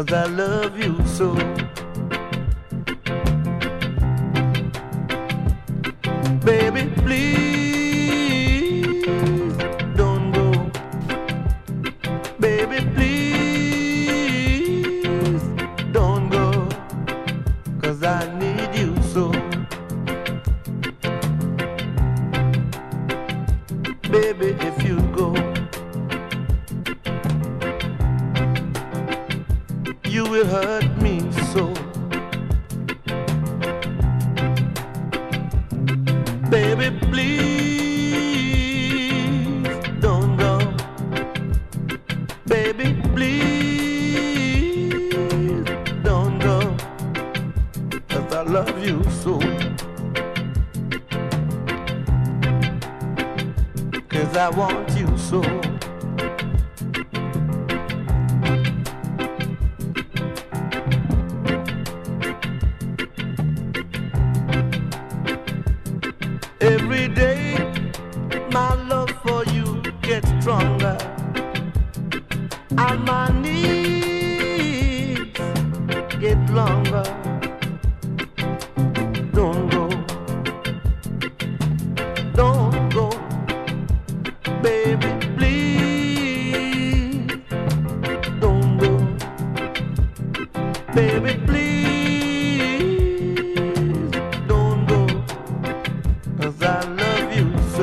'cause I love you so. Baby, please don't go. Baby, please don't go, 'cause I need you so. Baby, if you go, you will hurt me so. Baby, please don't go. Baby, please don't go, 'cause I love you so. 'Cause I want you so. Every day my love for you gets stronger, and my needs get longer. Don't go, don't go, baby, please don't go. Baby, please don't go, 'cause I love you so.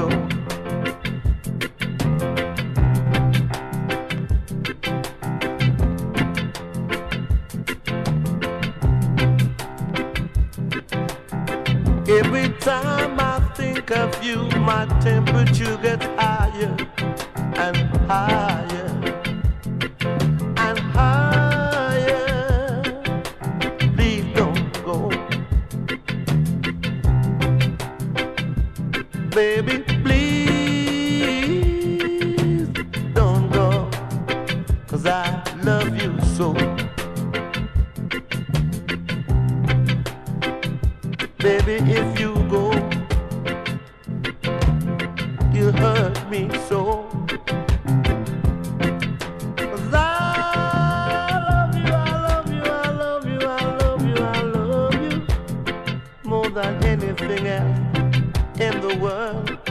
Every time I think of you, my temperature gets higher and higher and higher. Please don't go. Baby, please don't go, 'cause I love you so. Baby, if you go, you hurt me so. 'Cause I love you, I love you, I love you, I love you, I love you more than anything else in the world.